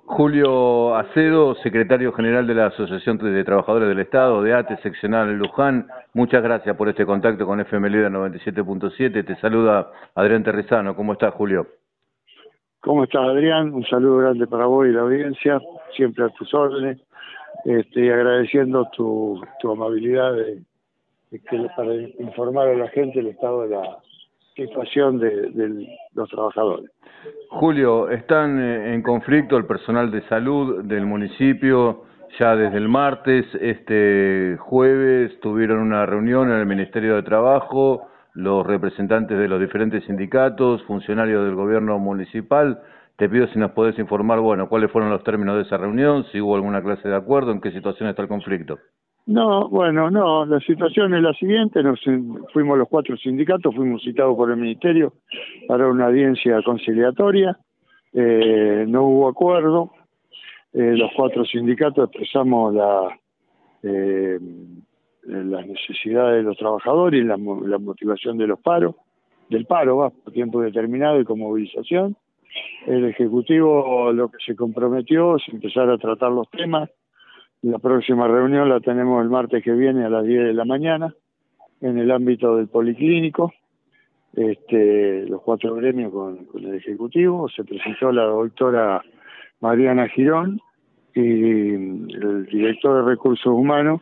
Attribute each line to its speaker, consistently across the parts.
Speaker 1: Julio Acedo, secretario general de la Asociación de Trabajadores del Estado, de ATE, seccional en Luján. Muchas gracias por este contacto con FM Líder 97.7. Te saluda Adrián Terrizano. ¿Cómo estás, Julio?
Speaker 2: ¿Cómo estás, Adrián? Un saludo grande para vos y la audiencia, siempre a tus órdenes, y agradeciendo tu amabilidad para informar a la gente el estado de la situación de los trabajadores.
Speaker 1: Julio, están en conflicto el personal de salud del municipio ya desde el martes. Este jueves tuvieron una reunión en el Ministerio de Trabajo, los representantes de los diferentes sindicatos, funcionarios del gobierno municipal. Te pido si nos podés informar, cuáles fueron los términos de esa reunión, si hubo alguna clase de acuerdo, en qué situación está el conflicto.
Speaker 2: No, la situación es la siguiente. Fuimos los 4 sindicatos, fuimos citados por el Ministerio para una audiencia conciliatoria. No hubo acuerdo. Los 4 sindicatos expresamos las necesidades de los trabajadores y la motivación del paro, por tiempo determinado y con movilización. El Ejecutivo lo que se comprometió es empezar a tratar los temas. La próxima reunión la tenemos el martes que viene a las 10 de la mañana en el ámbito del Policlínico. Los 4 gremios con el Ejecutivo. Se presentó la doctora Mariana Girón y el director de Recursos Humanos,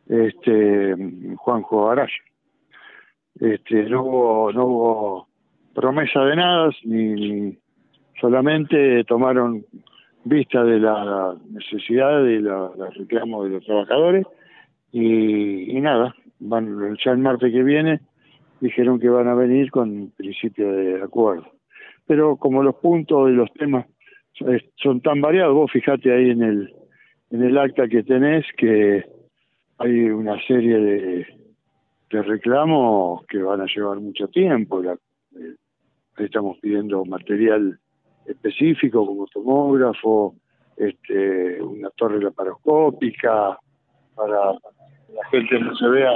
Speaker 2: Juanjo Araya. No hubo promesa de nada, ni solamente tomaron vista de la necesidad de los reclamos de los trabajadores y nada, ya el martes que viene dijeron que van a venir con principio de acuerdo. Pero como los puntos y los temas son tan variados, vos fijate ahí en el acta que tenés que hay una serie de reclamos que van a llevar mucho tiempo. Estamos pidiendo material específico como tomógrafo, una torre laparoscópica para que la gente no se vea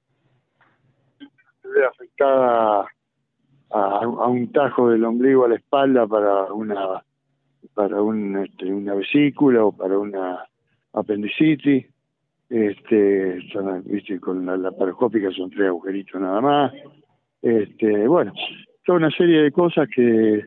Speaker 2: afectada a un tajo del ombligo a la espalda para una vesícula o para una apendicitis. Con la laparoscópica son 3 agujeritos nada más. Toda una serie de cosas que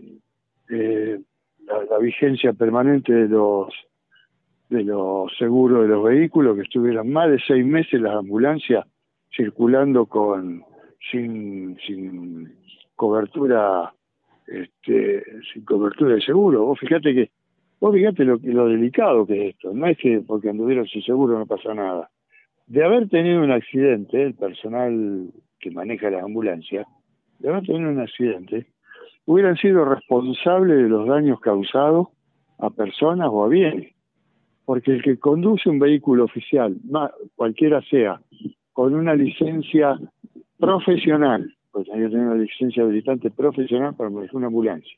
Speaker 2: la vigencia permanente de los seguros de los vehículos, que estuvieron más de 6 meses las ambulancias circulando sin cobertura, sin cobertura de seguro. Vos fíjate lo delicado que es esto. No es que porque anduvieron sin seguro no pasa nada. De haber tenido un accidente, el personal que maneja las ambulancias, de haber tenido un accidente, hubieran sido responsables de los daños causados a personas o a bienes. Porque el que conduce un vehículo oficial, cualquiera sea, con una licencia profesional, pues hay que tener una licencia habilitante profesional para manejar una ambulancia,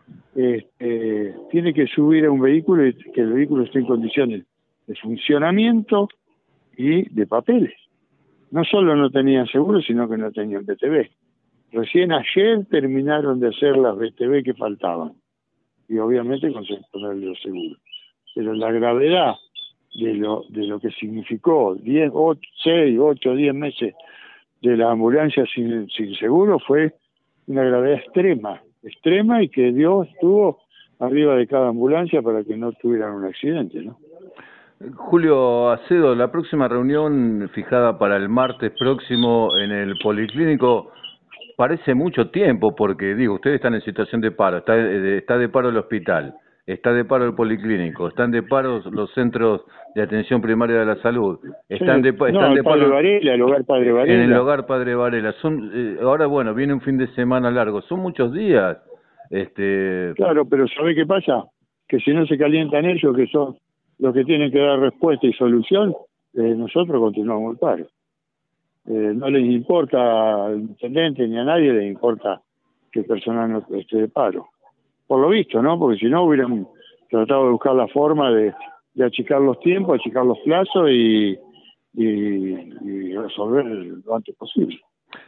Speaker 2: tiene que subir a un vehículo y que el vehículo esté en condiciones de funcionamiento y de papeles. No solo no tenían seguro, sino que no tenían BTV. Recién ayer terminaron de hacer las BTV que faltaban. Y obviamente con los seguros. Pero la gravedad de lo que significó 6, 8, 10 meses de la ambulancia sin seguro fue una gravedad extrema, y que Dios estuvo arriba de cada ambulancia para que no tuvieran un accidente, ¿no?
Speaker 1: Julio Acedo, la próxima reunión fijada para el martes próximo en el Policlínico parece mucho tiempo porque, ustedes están en situación de paro, está de paro el hospital, está de paro el Policlínico, están de paro los centros de atención primaria de la salud, están de paro
Speaker 2: el hogar Padre Varela.
Speaker 1: En el hogar Padre Varela. Ahora, viene un fin de semana largo, son muchos días.
Speaker 2: Claro, pero ¿sabe qué pasa? Que si no se calientan ellos, que son los que tienen que dar respuesta y solución, nosotros continuamos el paro. No les importa al intendente ni a nadie les importa que el personal no esté de paro. Por lo visto, ¿no? Porque si no hubieran tratado de buscar la forma de achicar los tiempos, achicar los plazos y resolver lo antes posible.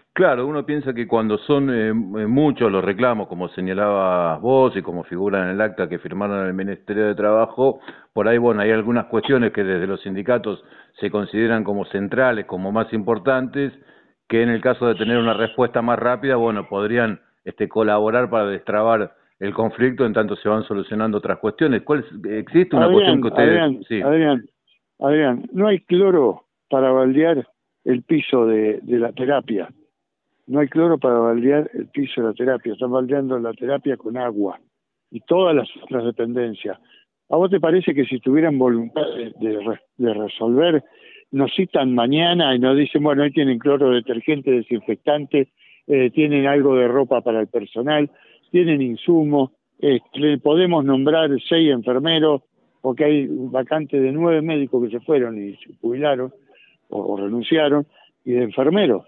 Speaker 1: Claro, uno piensa que cuando son muchos los reclamos, como señalabas vos y como figura en el acta que firmaron en el Ministerio de Trabajo, por ahí, bueno, hay algunas cuestiones que desde los sindicatos se consideran como centrales, como más importantes, que en el caso de tener una respuesta más rápida, bueno, podrían colaborar para destrabar el conflicto en tanto se van solucionando otras cuestiones. ¿Existe una cuestión que ustedes... Sí.
Speaker 2: Adrián, no hay cloro para baldear el piso de la terapia. No hay cloro para baldear el piso de la terapia. Están baldeando la terapia con agua y todas las otras dependencias. ¿A vos te parece que si tuvieran voluntad de resolver, nos citan mañana y nos dicen, bueno, ahí tienen cloro, detergente, desinfectante, tienen algo de ropa para el personal, tienen insumos, le podemos nombrar 6 enfermeros, porque hay vacantes de 9 médicos que se fueron y se jubilaron o renunciaron, y de enfermeros?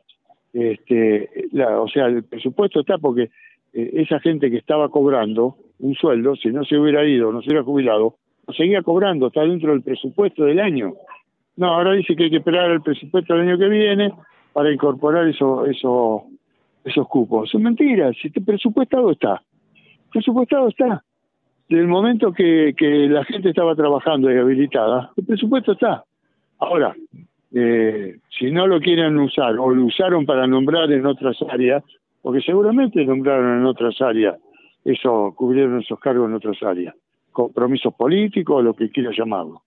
Speaker 2: O sea, el presupuesto está porque esa gente que estaba cobrando un sueldo, si no se hubiera ido, no se hubiera jubilado, lo seguía cobrando, está dentro del presupuesto del año. No, ahora dice que hay que esperar el presupuesto del año que viene para incorporar esos cupos. Son mentiras, si este presupuestado está. Presupuestado está. Desde el momento que la gente estaba trabajando y habilitada, el presupuesto está. Ahora, si no lo quieren usar o lo usaron para nombrar en otras áreas, porque seguramente nombraron en otras áreas, cubrieron esos cargos en otras áreas, compromisos políticos, lo que quiera llamarlo.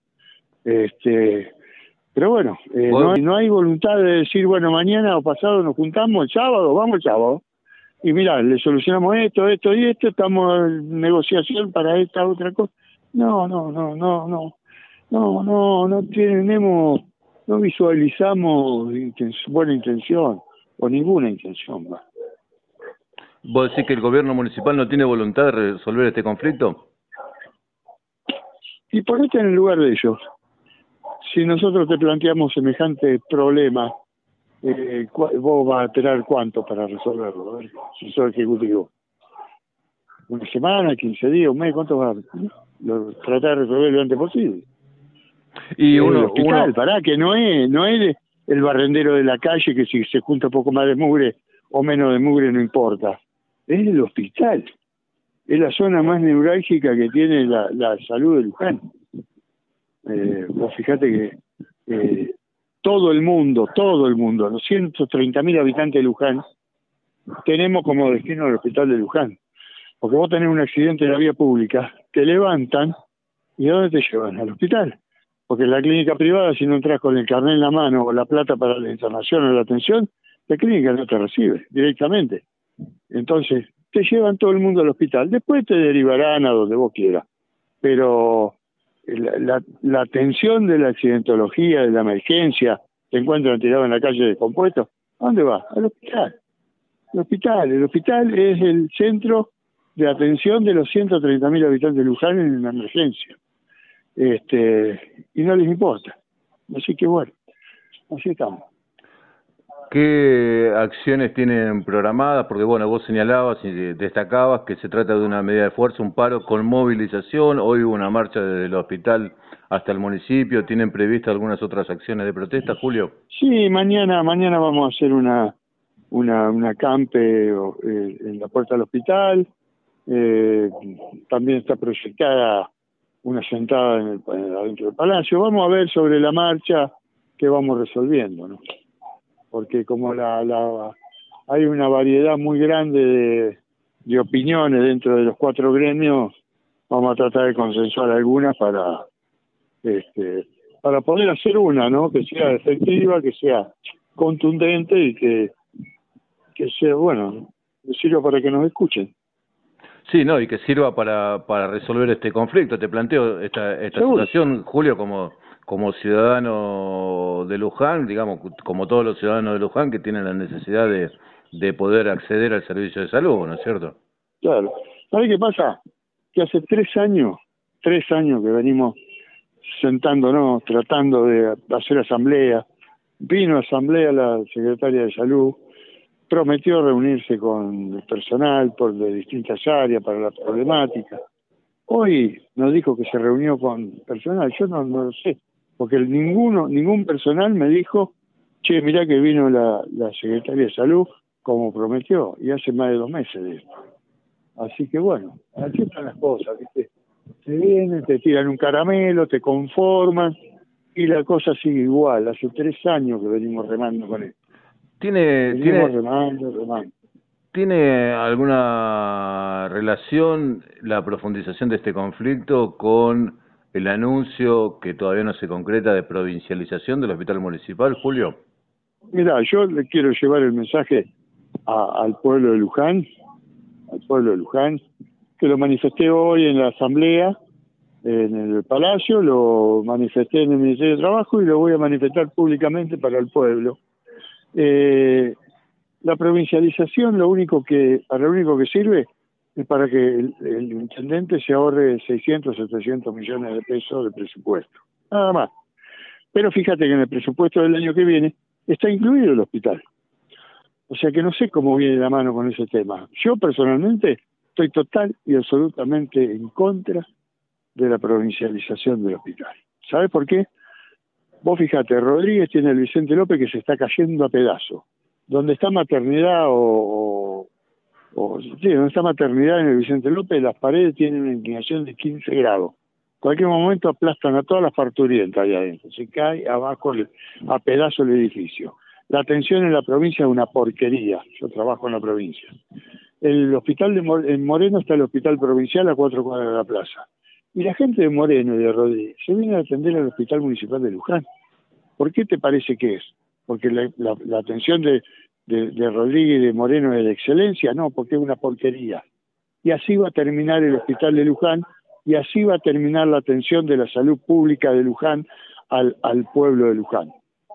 Speaker 2: Pero bueno, no hay voluntad de decir, bueno, mañana o pasado nos juntamos el sábado, vamos el sábado, y mirá, le solucionamos esto y esto, estamos en negociación para esta otra cosa. No tenemos, no visualizamos buena intención o ninguna intención más.
Speaker 1: ¿Vos decís que el gobierno municipal no tiene voluntad de resolver este conflicto?
Speaker 2: Y ponete en el lugar de ellos. Si nosotros te planteamos semejante problema, vos vas a esperar cuánto para resolverlo, a ver, si sos ejecutivo. ¿Una semana, 15 días, un mes? ¿Cuánto vas a tratar de resolver lo antes posible?
Speaker 1: Y
Speaker 2: el hospital, pará, que no es el barrendero de la calle, que si se junta un poco más de mugre o menos de mugre no importa. Es el hospital. Es la zona más neurálgica que tiene la salud de Luján. Vos fijate que todo el mundo, los 130.000 habitantes de Luján, tenemos como destino el hospital de Luján. Porque vos tenés un accidente en la vía pública, te levantan y ¿a dónde te llevan? Al hospital. Porque en la clínica privada, si no entras con el carnet en la mano o la plata para la internación o la atención, la clínica no te recibe directamente. Entonces, te llevan todo el mundo al hospital. Después te derivarán a donde vos quieras. Pero la atención de la accidentología, de la emergencia, te encuentran tirado en la calle descompuesto, ¿a dónde vas? Al hospital. El hospital es el centro de atención de los 130.000 habitantes de Luján en una emergencia. Y no les importa. Así que bueno, así estamos.
Speaker 1: ¿Qué acciones tienen programadas? Porque bueno, vos señalabas y destacabas que se trata de una medida de fuerza, un paro con movilización. Hoy hubo una marcha desde el hospital hasta el municipio. ¿Tienen previstas algunas otras acciones de protesta, Julio?
Speaker 2: Sí, mañana vamos a hacer una campe en la puerta del hospital. También está proyectada una sentada adentro del palacio. Vamos a ver sobre la marcha qué vamos resolviendo, ¿no? Porque como hay una variedad muy grande de opiniones dentro de los 4 gremios, vamos a tratar de consensuar algunas para poder hacer una, ¿no? Que sea efectiva, que sea contundente y que sea, bueno, que sirva para que nos escuchen.
Speaker 1: Sí, no, y que sirva para resolver este conflicto. Te planteo esta situación, Julio, como ciudadano de Luján, digamos, como todos los ciudadanos de Luján que tienen la necesidad de poder acceder al servicio de salud, ¿no es cierto?
Speaker 2: Claro. ¿Sabes qué pasa? Que hace 3 años que venimos sentándonos, tratando de hacer asamblea. Vino a asamblea la secretaria de Salud, prometió reunirse con el personal de distintas áreas para la problemática. Hoy nos dijo que se reunió con personal, yo no lo sé, porque ningún personal me dijo, che, mirá que vino la secretaria de Salud, como prometió, y hace más de 2 meses de esto. Así que bueno, así están las cosas, ¿viste? Te vienen, te tiran un caramelo, te conforman, y la cosa sigue igual. Hace 3 años que venimos remando con esto. Venimos remando.
Speaker 1: ¿Tiene alguna relación la profundización de este conflicto con el anuncio que todavía no se concreta de provincialización del hospital municipal, Julio?
Speaker 2: Mira, yo le quiero llevar el mensaje al pueblo de Luján, que lo manifesté hoy en la asamblea, en el Palacio, lo manifesté en el Ministerio de Trabajo y lo voy a manifestar públicamente para el pueblo. La provincialización para lo único que sirve es para que el intendente se ahorre 600, 700 millones de pesos de presupuesto. Nada más. Pero fíjate que en el presupuesto del año que viene está incluido el hospital. O sea que no sé cómo viene la mano con ese tema. Yo personalmente estoy total y absolutamente en contra de la provincialización del hospital. ¿Sabes por qué? Vos fíjate, Rodríguez tiene el Vicente López que se está cayendo a pedazos. Donde está maternidad donde está maternidad en el Vicente López, las paredes tienen una inclinación de 15 grados. En cualquier momento aplastan a todas las parturientas ahí adentro. Se cae abajo a pedazos el edificio. La atención en la provincia es una porquería. Yo trabajo en la provincia. El hospital en Moreno está el hospital provincial a 4 cuadras de la plaza. Y la gente de Moreno y de Rodríguez se viene a atender al hospital municipal de Luján. ¿Por qué te parece que es? Porque la atención de Rodríguez y de Moreno es de excelencia, no, porque es una porquería. Y así va a terminar el hospital de Luján, y así va a terminar la atención de la salud pública de Luján al pueblo de Luján.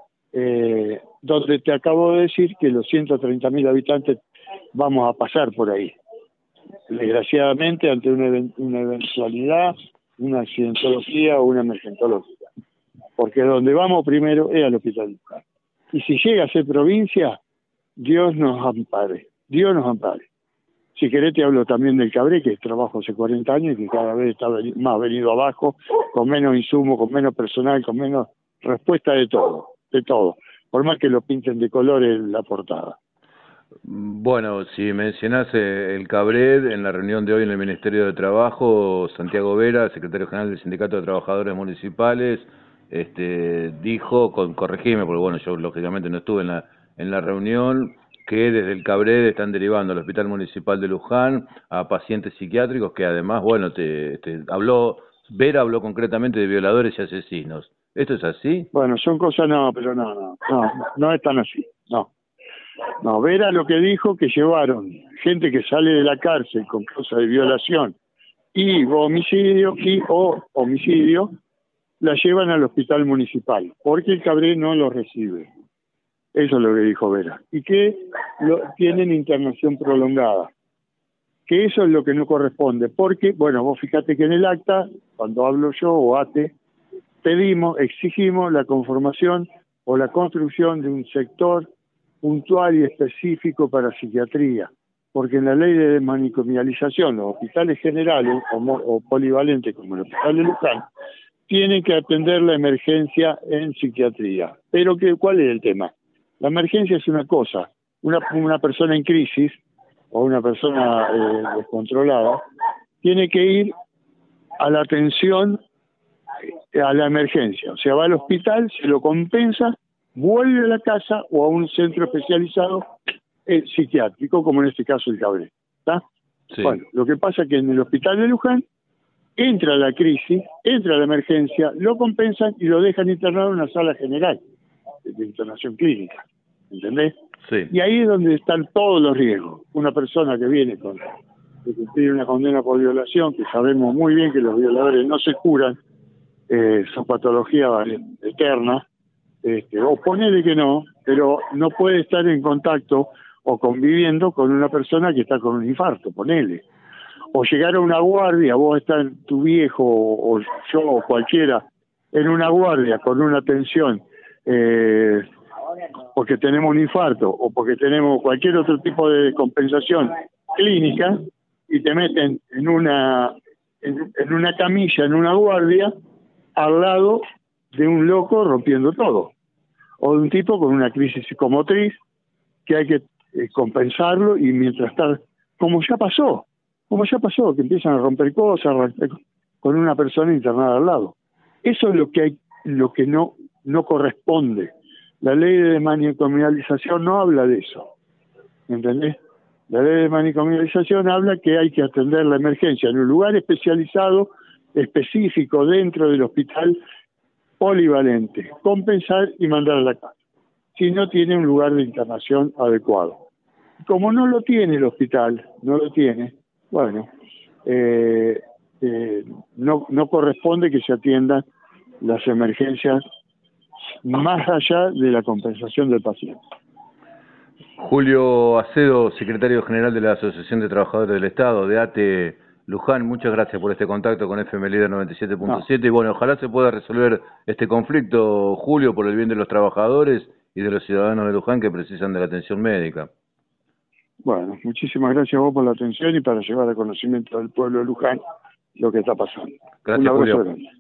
Speaker 2: Donde te acabo de decir que los 130.000 habitantes vamos a pasar por ahí. Desgraciadamente, ante una eventualidad, una accidentología o una emergentología. Porque donde vamos primero es al hospital de Luján. Y si llega a ser provincia, Dios nos ampare. Si querés te hablo también del Cabré, que trabajo hace 40 años y que cada vez está más venido abajo, con menos insumo, con menos personal, con menos respuesta de todo. Por más que lo pinten de colores en la portada.
Speaker 1: Bueno, si mencionás el Cabred, en la reunión de hoy en el Ministerio de Trabajo, Santiago Vera, secretario general del Sindicato de Trabajadores Municipales, dijo, corregime, porque bueno, yo lógicamente no estuve en la reunión, que desde el Cabred están derivando al Hospital Municipal de Luján a pacientes psiquiátricos que además, bueno, Vera habló concretamente de violadores y asesinos. ¿Esto es así?
Speaker 2: Bueno, son cosas, no es tan así, No, Vera lo que dijo que llevaron gente que sale de la cárcel con causa de violación o homicidio, la llevan al hospital municipal, porque el Cabré no lo recibe. Eso es lo que dijo Vera. Y que tienen internación prolongada. Que eso es lo que no corresponde, porque, bueno, vos fíjate que en el acta, cuando hablo yo o ATE, exigimos la conformación o la construcción de un sector puntual y específico para psiquiatría, porque en la ley de desmanicomialización, los hospitales generales o polivalentes como el hospital de Luján, tienen que atender la emergencia en psiquiatría. Pero ¿cuál es el tema? La emergencia es una cosa, una persona en crisis o una persona descontrolada tiene que ir a la atención a la emergencia, o sea, va al hospital, se lo compensa, vuelve a la casa o a un centro especializado psiquiátrico, como en este caso el Cabré. ¿Está?
Speaker 1: Sí.
Speaker 2: Bueno, lo que pasa es que en el hospital de Luján entra la crisis, entra la emergencia, lo compensan y lo dejan internado en una sala general de internación clínica, ¿entendés?
Speaker 1: Sí.
Speaker 2: Y ahí es donde están todos los riesgos. Una persona que viene de cumplir una condena por violación, que sabemos muy bien que los violadores no se curan, son patologías eternas, o ponele que no, pero no puede estar en contacto o conviviendo con una persona que está con un infarto, ponele. O llegar a una guardia, vos estás tu viejo o yo o cualquiera en una guardia con una atención porque tenemos un infarto o porque tenemos cualquier otro tipo de compensación clínica y te meten en una camilla, en una guardia, al lado de un loco rompiendo todo, o de un tipo con una crisis psicomotriz que hay que compensarlo, y mientras estar, como ya pasó, que empiezan a romper cosas, con una persona internada al lado. Eso es lo que no corresponde. La ley de manicomialización no habla de eso, ¿entendés? La ley de manicomialización habla que hay que atender la emergencia en un lugar especializado, específico, dentro del hospital, polivalente, compensar y mandar a la casa, si no tiene un lugar de internación adecuado. Como no lo tiene el hospital, bueno, no corresponde que se atiendan las emergencias más allá de la compensación del paciente.
Speaker 1: Julio Acedo, secretario general de la Asociación de Trabajadores del Estado, de ATE Luján, muchas gracias por este contacto con FM Líder 97.7 y bueno, ojalá se pueda resolver este conflicto, Julio, por el bien de los trabajadores y de los ciudadanos de Luján que precisan de la atención médica.
Speaker 2: Bueno, muchísimas gracias a vos por la atención y para llevar al conocimiento del pueblo de Luján lo que está pasando.
Speaker 1: Gracias,
Speaker 2: Un abrazo
Speaker 1: Julio.
Speaker 2: grande.